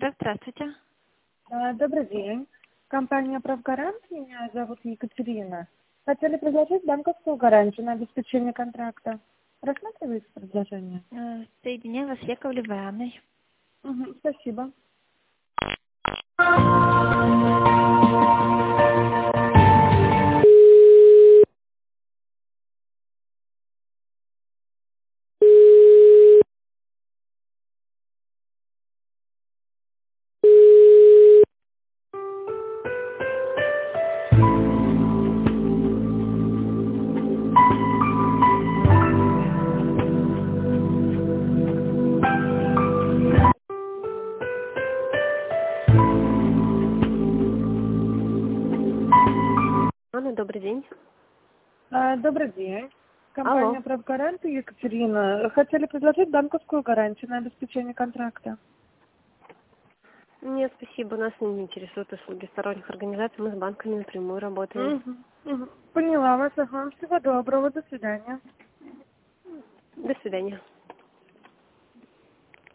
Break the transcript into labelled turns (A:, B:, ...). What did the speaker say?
A: Альфа, здравствуйте.
B: Добрый день. Компания «Правгарант». Меня зовут Екатерина. Хотели предложить банковскую гарантию на обеспечение контракта. Рассматриваете предложение?
A: Соединяю вас с Яковлевой Анной.
B: Спасибо.
C: Анна, добрый день.
B: Добрый день.
C: Алло.
B: Компания «Правгарант» Екатерина. Хотели предложить банковскую гарантию на обеспечение контракта.
C: Нет, спасибо, нас не интересуют услуги сторонних организаций, мы с банками напрямую работаем.
B: Поняла вас. Ага. Всего доброго. До свидания.
C: До свидания.